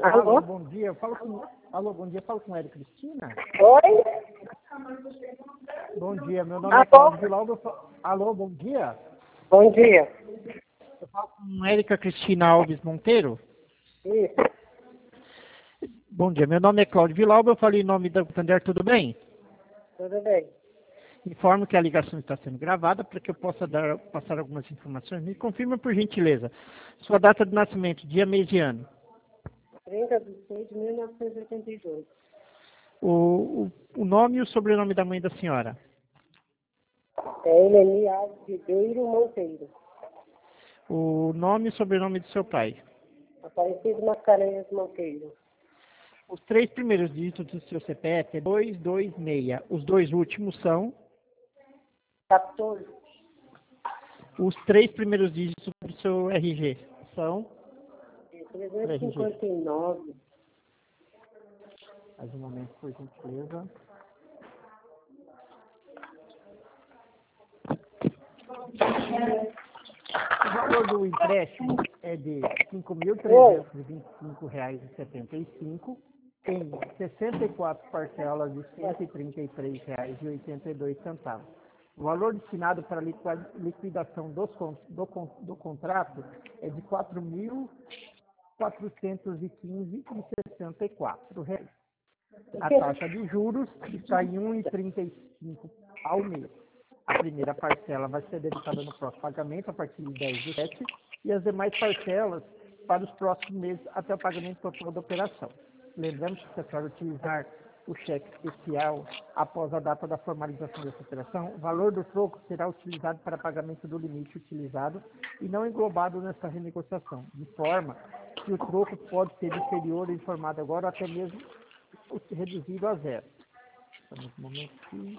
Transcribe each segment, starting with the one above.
Alô? Bom dia. Alô, bom dia. Eu falo com a Érica Cristina. Oi? Bom dia. Meu nome é Cláudio Vilauba. Alô, bom dia. Bom dia. Eu falo com a Érica Cristina Alves Monteiro. Isso. Bom dia. Meu nome é Cláudio Vilauba. Eu falei em nome da Santander, tudo bem? Tudo bem. Informo que a ligação está sendo gravada para que eu possa passar algumas informações. Me confirma, por gentileza, sua data de nascimento, dia, mês e ano. 30 de 6 de 1982. O nome e o sobrenome da mãe da senhora. É Eleni Alves Ribeiro Monteiro. O nome e sobrenome do seu pai. Aparecido Mascarenhas Monteiro. Os 3 primeiros dígitos do seu CPF é 226. Os 2 últimos são 14. os 3 primeiros dígitos do seu RG. São 359. Mais um momento, por gentileza. O valor do empréstimo é de R$ 5.325,75 em 64 parcelas de R$ 133,82. O valor destinado para a liquidação do contrato é de R$ 4.415,64. A taxa de juros está em 1,35 ao mês. A primeira parcela vai ser debitada no próximo pagamento, a partir de 10/7, e as demais parcelas para os próximos meses até o pagamento total da operação. Lembramos que, se a senhora utilizar o cheque especial após a data da formalização dessa operação, o valor do troco será utilizado para pagamento do limite utilizado e não englobado nessa renegociação, de forma que o troco pode ser inferior ou informado agora ou até mesmo reduzido a zero. Estamos no momento aqui.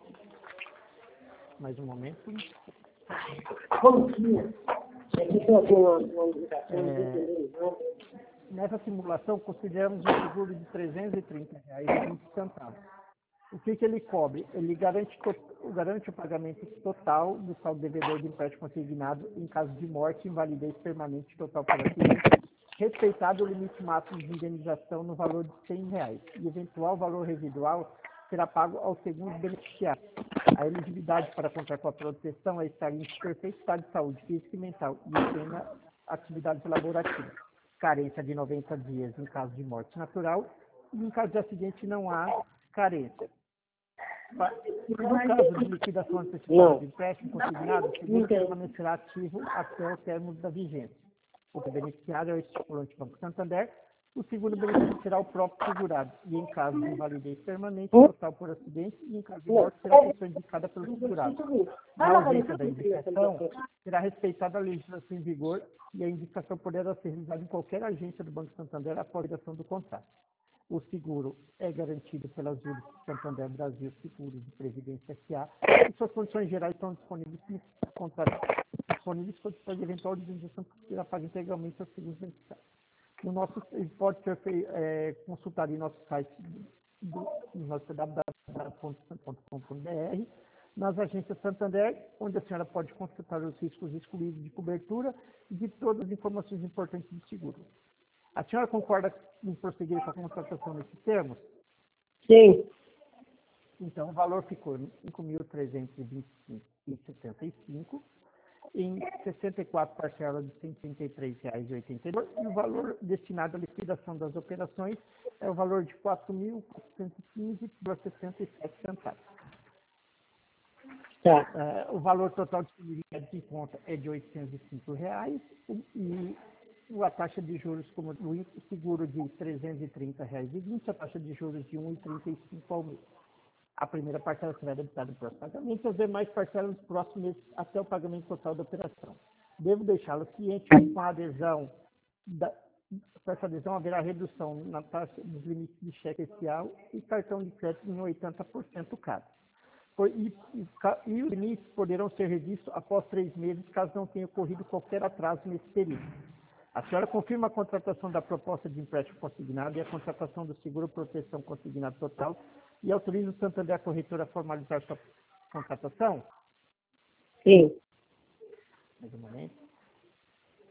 Mais um momento. Bom dia. Aqui estou aqui uma indicação. Nessa simulação, consideramos um seguro de R$ 330,20. O que ele cobre? Ele garante o pagamento total do saldo devedor de empréstimo consignado em caso de morte, invalidez permanente total por acidente, respeitado o limite máximo de indenização no valor de R$ 100, e eventual valor residual será pago ao segundo beneficiário. A elegibilidade para contar com a proteção é estar em perfeito estado de saúde física e mental e apenas atividades laborativas. Carência de 90 dias em caso de morte natural e em caso de acidente não há carência. No caso de liquidação antecipada de empréstimo consignado, o seguro permanecerá ativo até o término da vigência. O beneficiário é o estipulante Banco Santander. O segundo benefício será o próprio segurado, e em caso de invalidez permanente, total por acidente, e em caso de morte, será a pessoa indicada pelo segurado. Na ausência da indicação, será respeitada a legislação em vigor e a indicação poderá ser realizada em qualquer agência do Banco Santander após a liquidação do contrato. O seguro é garantido pelas juros Santander Brasil Seguros de Previdência S.A. e suas condições gerais estão disponíveis no contrato, disponíveis condições de eventual indenização que será paga integralmente aos seguros beneficiários. Pode ser consultado em nosso site, no nosso www.santander.com.br, nas agências Santander, onde a senhora pode consultar os riscos excluídos de cobertura e de todas as informações importantes do seguro. A senhora concorda em prosseguir com a contratação nesses termos? Sim. Então, o valor ficou em R$ 5.325,75 em 64 parcelas de R$ 133,82, e o valor destinado à liquidação das operações é o valor de R$ 4.415,67. Tá. O valor total disponível de conta é de R$ 805 e a taxa de juros, como o seguro de R$ 330,20, a taxa de juros de R$ 1,35 ao mês. A primeira parcela será debitada no próximo pagamento e as demais parcelas nos próximos meses até o pagamento total da operação. Devo deixá-lo ciente que com a adesão, com essa adesão haverá redução na taxa dos limites de cheque especial e cartão de crédito em 80% cada. E os limites poderão ser revistos após 3 meses, caso não tenha ocorrido qualquer atraso nesse período. A senhora confirma a contratação da proposta de empréstimo consignado e a contratação do seguro proteção consignado total e autoriza o Santander Corretora a formalizar sua contratação? Sim. Mais um momento.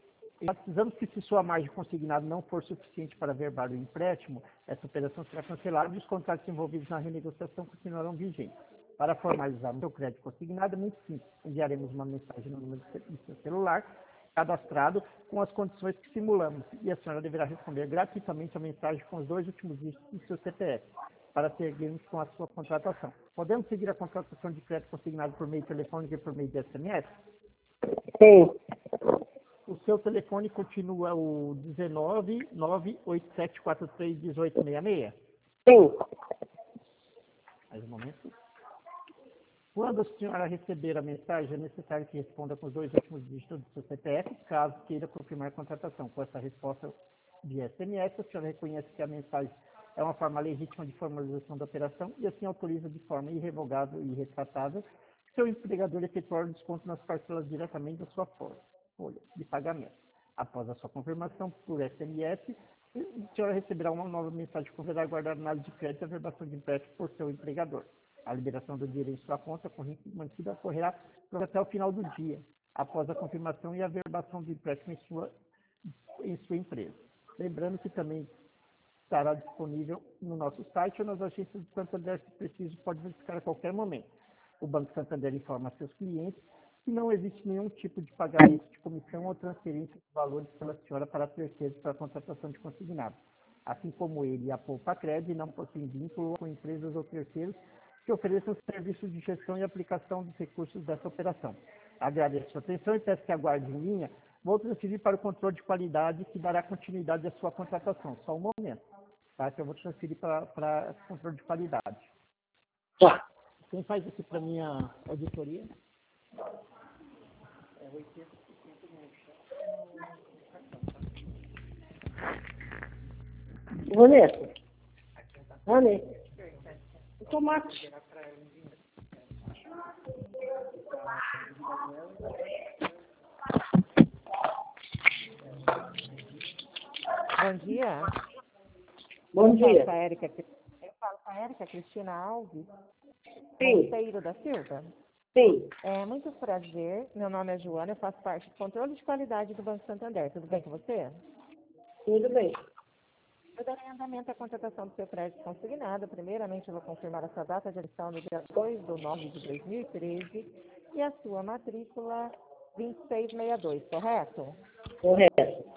Precisamos que, se sua margem consignada não for suficiente para averbar o empréstimo, essa operação será cancelada e os contratos envolvidos na renegociação continuarão vigentes. Para formalizar o seu crédito consignado, é muito simples. Enviaremos uma mensagem no número do seu celular, cadastrado, com as condições que simulamos, e a senhora deverá responder gratuitamente a mensagem com os 2 últimos dígitos do seu CPF, para seguirmos com a sua contratação. Podemos seguir a contratação de crédito consignado por meio telefônico e por meio de SMS? Sim. O seu telefone continua o 19 98743 1866? Sim. Mais um momento. Quando a senhora receber a mensagem, é necessário que responda com os 2 últimos dígitos do seu CPF, caso queira confirmar a contratação. Com essa resposta de SMS, a senhora reconhece que a mensagem é uma forma legítima de formalização da operação e assim autoriza de forma irrevogável e retratável seu empregador efetuar o desconto nas parcelas diretamente da sua folha de pagamento. Após a sua confirmação por SMS, a senhora receberá uma nova mensagem que poderá aguardar análise de crédito e averbação de empréstimo por seu empregador. A liberação do dinheiro em sua conta corrente mantida ocorrerá até o final do dia, após a confirmação e averbação do empréstimo em sua empresa. Lembrando que também estará disponível no nosso site ou nas agências do Santander, se preciso, pode verificar a qualquer momento. O Banco Santander informa a seus clientes que não existe nenhum tipo de pagamento de comissão ou transferência de valores pela senhora para terceiros para a contratação de consignado. Assim como ele e a Poupa Cred não possuem vínculo com empresas ou terceiros que ofereçam serviços de gestão e aplicação dos recursos dessa operação. Agradeço a sua atenção e peço que aguarde em linha. Vou transferir para o controle de qualidade, que dará continuidade à sua contratação. Só um momento, tá? Que eu vou transferir para o controle de qualidade. Tá. Quem faz aqui para mim a auditoria? É 80% no Vanessa. Vanessa. O tomate. Bom dia. Bom dia. Eu falo com a Érica Cristina Alves, Sim. Monteiro da Silva. Sim. Muito prazer. Meu nome é Joana, eu faço parte do controle de qualidade do Banco Santander. Tudo bem com você? Tudo bem. Eu darei andamento à contratação do seu crédito consignado. Primeiramente, eu vou confirmar a sua data de emissão no dia 2/9/2013 e a sua matrícula 2662, correto? Correto.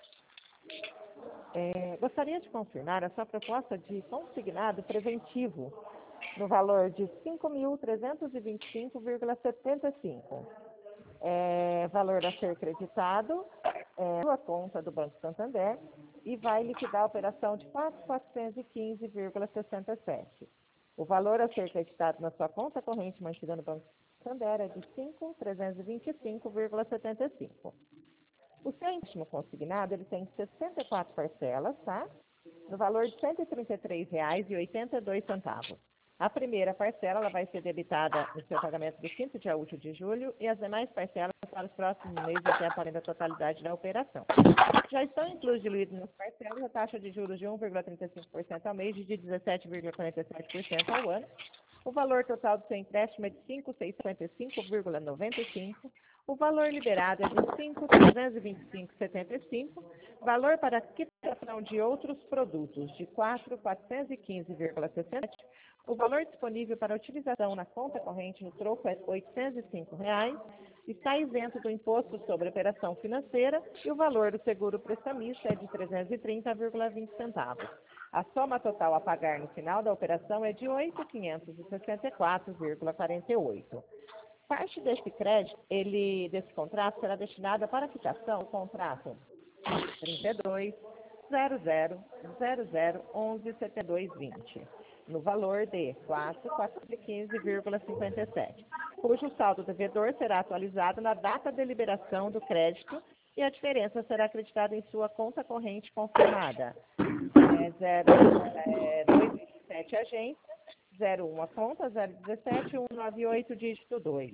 Gostaria de confirmar a sua proposta de consignado preventivo no valor de R$ 5.325,75. Valor a ser creditado sua conta do Banco Santander e vai liquidar a operação de R$ 4.415,67. O valor a ser creditado na sua conta corrente mantida no Banco Santander é de R$ 5.325,75. O seu empréstimo consignado ele tem 64 parcelas, tá? No valor de R$ 133,82. A primeira parcela ela vai ser debitada no seu pagamento do 5º dia útil de julho e as demais parcelas para os próximos meses até a da totalidade da operação. Já estão incluídos nas parcelas a taxa de juros de 1,35% ao mês e de 17,47% ao ano. O valor total do seu empréstimo é de R$ 5.655,95. O valor liberado é de R$ 5.325,75. Valor para quitação de outros produtos de R$ 4.415,67. O valor disponível para utilização na conta corrente no troco é R$ 805. Está isento do imposto sobre operação financeira e o valor do seguro prestamista é de R$ 330,20. A soma total a pagar no final da operação é de R$ 8.564,48. Parte desse crédito, desse contrato, será destinada para a quitação do contrato 32.00.00.11.7220, no valor de R$ 4.415,57, cujo saldo devedor será atualizado na data de liberação do crédito e a diferença será acreditada em sua conta corrente confirmada. 227 agência, 01 a conta, 017 198 dígito 2.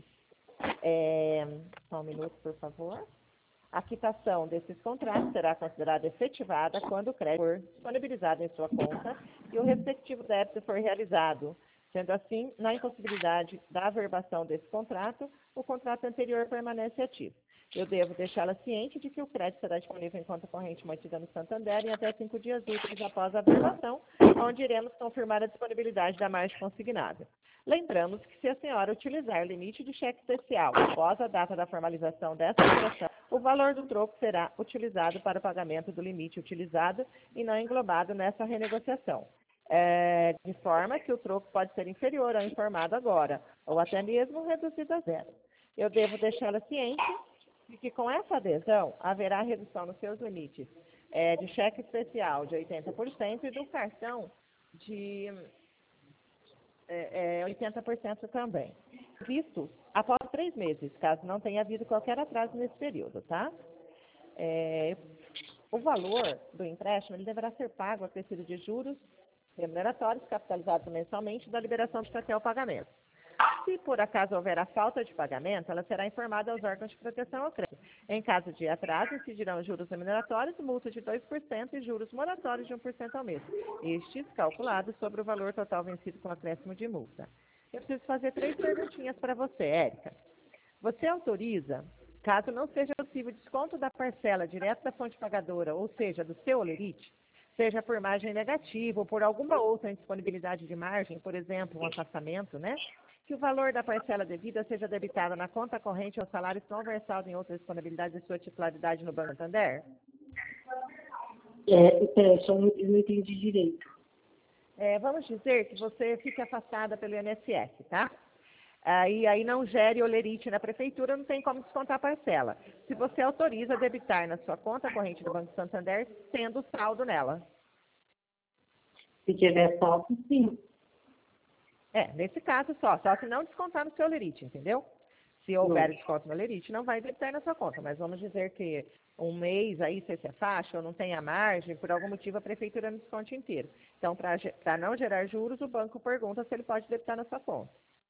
Só um minuto, por favor. A quitação desses contratos será considerada efetivada quando o crédito for disponibilizado em sua conta e o respectivo débito for realizado. Sendo assim, na impossibilidade da averbação desse contrato, o contrato anterior permanece ativo. Eu devo deixá-la ciente de que o crédito será disponível em conta corrente mantida no Santander em até 5 dias úteis após a averbação, onde iremos confirmar a disponibilidade da margem consignada. Lembramos que se a senhora utilizar o limite de cheque especial após a data da formalização dessa operação, o valor do troco será utilizado para o pagamento do limite utilizado e não englobado nessa renegociação. De forma que o troco pode ser inferior ao informado agora, ou até mesmo reduzido a zero. Eu devo deixá-la ciente de que com essa adesão haverá redução nos seus limites de cheque especial de 80% e do cartão de 80% também. Visto após 3 meses, caso não tenha havido qualquer atraso nesse período, tá? O valor do empréstimo ele deverá ser pago acrescido de juros remuneratórios capitalizados mensalmente da liberação de até o pagamento. Se por acaso houver a falta de pagamento, ela será informada aos órgãos de proteção ao crédito. Em caso de atraso, incidirão juros remuneratórios, multa de 2% e juros moratórios de 1% ao mês. Estes calculados sobre o valor total vencido com acréscimo de multa. Eu preciso fazer 3 perguntinhas para você, Érica. Você autoriza, caso não seja possível desconto da parcela direto da fonte pagadora, ou seja, do seu olerite, seja por margem negativa ou por alguma outra indisponibilidade de margem, por exemplo, um afastamento, né? Que o valor da parcela devida seja debitado na conta corrente ou salário não versado em outra disponibilidade de sua titularidade no Banco Santander? Só não entendi direito. Vamos dizer que você fique afastada pelo INSS, tá? Aí não gere olerite na prefeitura, não tem como descontar a parcela. Se você autoriza a debitar na sua conta corrente do Banco Santander, tendo saldo nela. Se tiver saldo, sim. Nesse caso só se não descontar no seu olerite, entendeu? Se houver desconto no olerite, não vai debitar na sua conta, mas vamos dizer que um mês aí você se afasta ou não tem a margem, por algum motivo a prefeitura não desconte inteiro. Então, para não gerar juros, o banco pergunta se ele pode debitar na sua conta.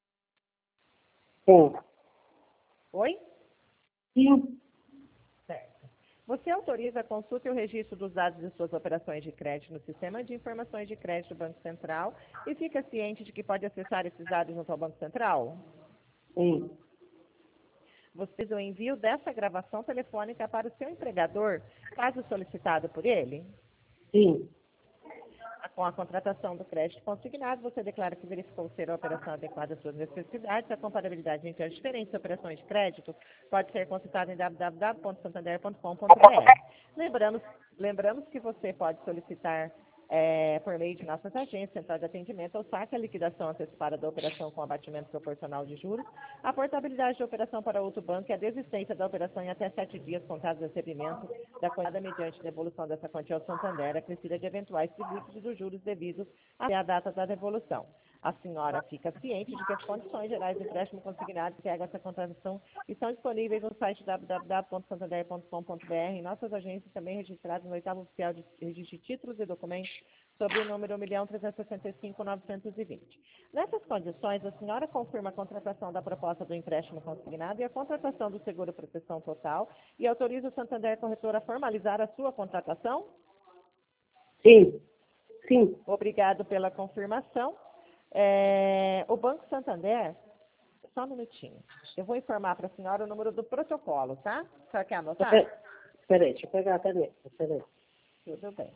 Sim. Oi? Sim. Certo. Você autoriza a consulta e o registro dos dados de suas operações de crédito no Sistema de Informações de Crédito do Banco Central e fica ciente de que pode acessar esses dados junto ao Banco Central? Sim. Você o envio dessa gravação telefônica para o seu empregador, caso solicitado por ele? Sim. Com a contratação do crédito consignado, você declara que verificou ser a operação adequada às suas necessidades. A comparabilidade entre as diferentes operações de crédito pode ser consultada em www.santander.com.br. Lembramos que você pode solicitar por meio de nossas agências, central de atendimento ou saque, a liquidação antecipada da operação com abatimento proporcional de juros, a portabilidade da operação para outro banco e a desistência da operação em até 7 dias contados do recebimento da quantia mediante devolução dessa quantia ao Santander, acrescida de eventuais tributos e dos juros devidos até a data da devolução. A senhora fica ciente de que as condições gerais do empréstimo consignado que pega essa contratação estão disponíveis no site www.santander.com.br em nossas agências também registradas no 8º Oficial de Registro de Títulos e Documentos sob o número 1.365.920. Nessas condições, a senhora confirma a contratação da proposta do empréstimo consignado e a contratação do seguro proteção total e autoriza o Santander Corretor a formalizar a sua contratação? Sim. Sim. Obrigado pela confirmação. O Banco Santander, só um minutinho, eu vou informar para a senhora o número do protocolo, tá? A senhora quer anotar? Espera aí, deixa eu pegar a caneta. Espera aí. Tudo bem.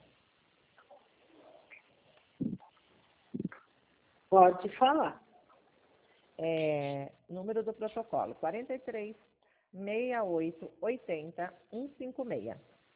Pode falar. Número do protocolo, 43 68 80 156.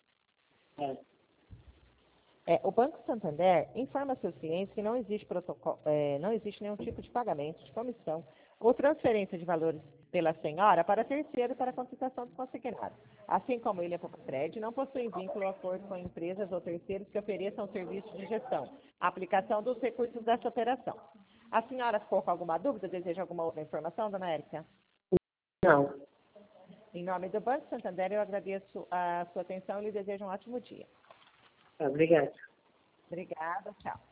O Banco Santander informa seus clientes que não existe nenhum tipo de pagamento de comissão ou transferência de valores pela senhora para terceiro para a contratação do consignado. Assim como ele é Popcred, não possui vínculo ou acordo com empresas ou terceiros que ofereçam serviços de gestão, aplicação dos recursos dessa operação. A senhora ficou com alguma dúvida? Deseja alguma outra informação, dona Érica? Não. Em nome do Banco Santander, eu agradeço a sua atenção e lhe desejo um ótimo dia. Obrigada. Obrigada, tchau.